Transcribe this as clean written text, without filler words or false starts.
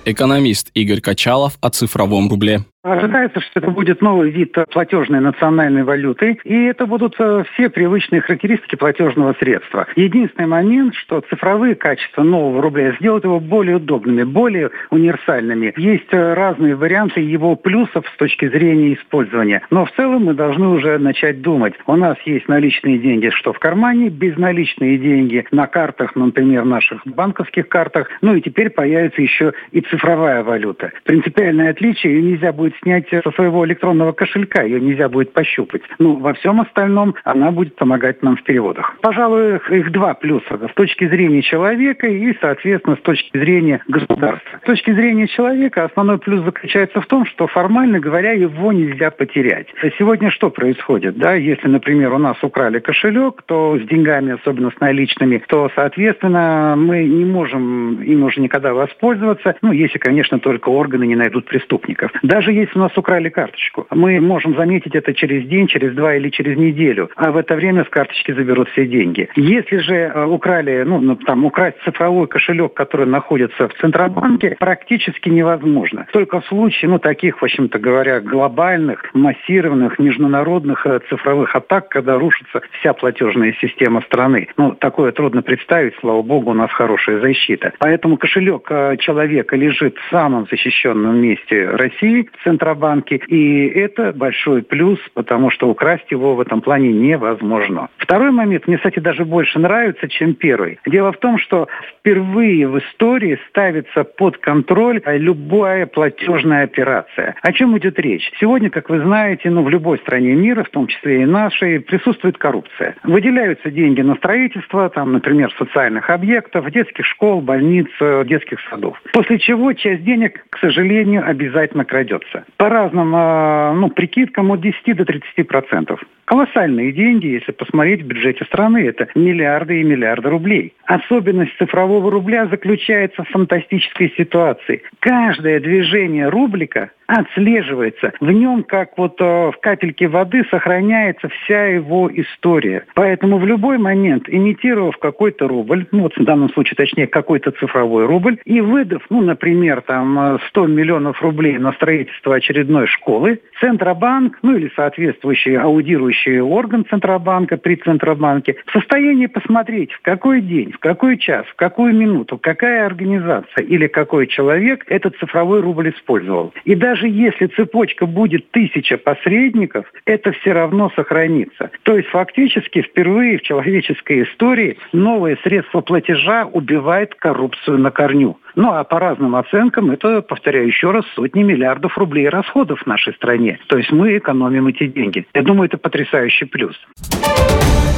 Экономист Игорь Качалов о цифровом рубле. Ожидается, что это будет новый вид платежной национальной валюты, и это будут все привычные характеристики платежного средства. Единственный момент, что цифровые качества нового рубля сделают его более удобными, более универсальными. Есть разные варианты его плюсов с точки зрения использования. Но в целом мы должны уже начать думать. У нас есть наличные деньги, что в кармане, безналичные деньги на картах, например, наших банковских картах. Ну и теперь появится еще и цифровая валюта. Принципиальное отличие, ее нельзя будет снять со своего электронного кошелька, ее нельзя будет пощупать. Ну, во всем остальном она будет помогать нам в переводах. Пожалуй, их два плюса. С точки зрения человека и, соответственно, с точки зрения государства. С точки зрения человека основной плюс заключается в том, что, формально говоря, его нельзя потерять. Сегодня что происходит? Да? Если, например, у нас украли кошелек, то с деньгами, особенно с наличными, то, соответственно, мы не можем им уже никогда воспользоваться, ну, если, конечно, только органы не найдут преступников. Даже если у нас украли карточку, мы можем заметить это через день, через два или через неделю, а в это время с карточки заберут все деньги. Если же украли, украсть цифровой кошелек, который находится в Центробанке, практически невозможно. Только в случае, таких, в общем-то говоря, глобальных, массированных, международных цифровых атак, когда рушится вся платежная система страны. Такое трудно представить, слава богу, у нас хорошая защита. Поэтому кошелек человека лежит в самом защищенном месте России, в Центробанке, и это большой плюс, потому что украсть его в этом плане невозможно. Второй момент мне, кстати, даже больше нравится, чем первый. Дело в том, что впервые в истории ставится под контроль любая платежная операция. О чем идет речь? Сегодня, как вы знаете, в любой стране мира, в том числе и нашей, присутствует коррупция. Выделяются деньги на строительство, например, социальных объектов, детских школ, больниц, детских садов. После чего часть денег, к сожалению, обязательно крадется. По разным прикидкам от 10 до 30%. Колоссальные деньги, если посмотреть в бюджете страны, это миллиарды и миллиарды рублей. Особенность цифрового рубля заключается в фантастической ситуации. Каждое движение рублика отслеживается. В нем, как в капельке воды, сохраняется вся его история. Поэтому в любой момент, имитировав какой-то рубль, в данном случае, точнее, какой-то цифровой рубль, и выдав, например, 100 миллионов рублей на строительство очередной школы, Центробанк, или соответствующий аудирующий орган Центробанка при Центробанке, в состоянии посмотреть, в какой день, в какой час, в какую минуту, какая организация или какой человек этот цифровой рубль использовал. И даже если цепочка будет 1000 посредников, это все равно сохранится. То есть фактически впервые в человеческой истории новое средство платежа убивает коррупцию на корню. А по разным оценкам это, повторяю еще раз, сотни миллиардов рублей расходов в нашей стране. То есть мы экономим эти деньги. Я думаю, это потрясающий плюс.